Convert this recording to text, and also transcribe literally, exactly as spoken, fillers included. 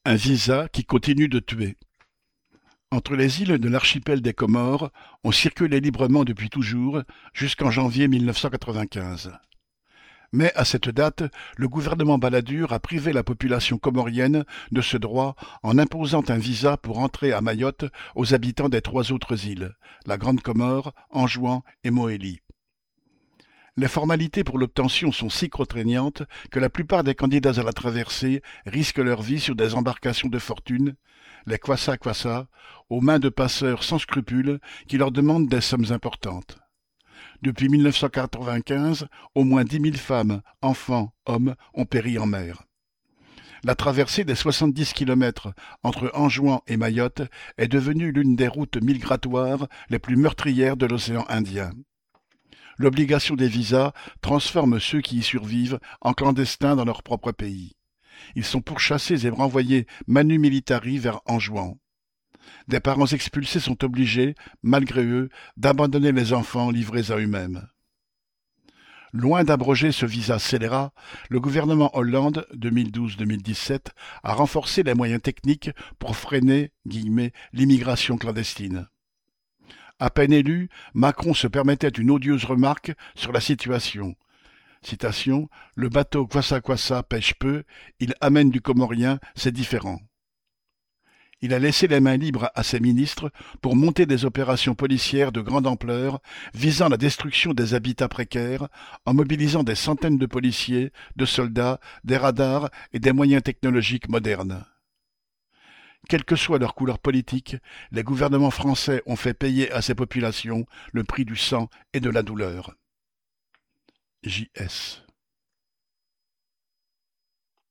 Un visa qui continue de tuer. Entre les îles de l'archipel des Comores, on circulait librement depuis toujours, jusqu'en janvier mille neuf cent quatre-vingt-quinze. Mais à cette date, le gouvernement Balladur a privé la population comorienne de ce droit en imposant un visa pour entrer à Mayotte aux habitants des trois autres îles, la Grande Comore, Anjouan et Mohéli. Les formalités pour l'obtention sont si contraignantes que la plupart des candidats à la traversée risquent leur vie sur des embarcations de fortune, les kwassa-kwassa, aux mains de passeurs sans scrupules qui leur demandent des sommes importantes. Depuis mille neuf cent quatre-vingt-quinze, au moins dix mille femmes, enfants, hommes ont péri en mer. La traversée des soixante-dix kilomètres entre Anjouan et Mayotte est devenue l'une des routes migratoires les plus meurtrières de l'océan Indien. L'obligation des visas transforme ceux qui y survivent en clandestins dans leur propre pays. Ils sont pourchassés et renvoyés manu militari vers Anjouan. Des parents expulsés sont obligés, malgré eux, d'abandonner les enfants livrés à eux-mêmes. Loin d'abroger ce visa scélérat, le gouvernement Hollande, deux mille douze à deux mille dix-sept, a renforcé les moyens techniques pour freiner guillemets, l'immigration clandestine. À peine élu, Macron se permettait une odieuse remarque sur la situation. Citation, « Le bateau Kwassa-Kwassa pêche peu, il amène du comorien, c'est différent. » Il a laissé les mains libres à ses ministres pour monter des opérations policières de grande ampleur visant la destruction des habitats précaires en mobilisant des centaines de policiers, de soldats, des radars et des moyens technologiques modernes. Quelle que soit leur couleur politique, les gouvernements français ont fait payer à ces populations le prix du sang et de la douleur. J S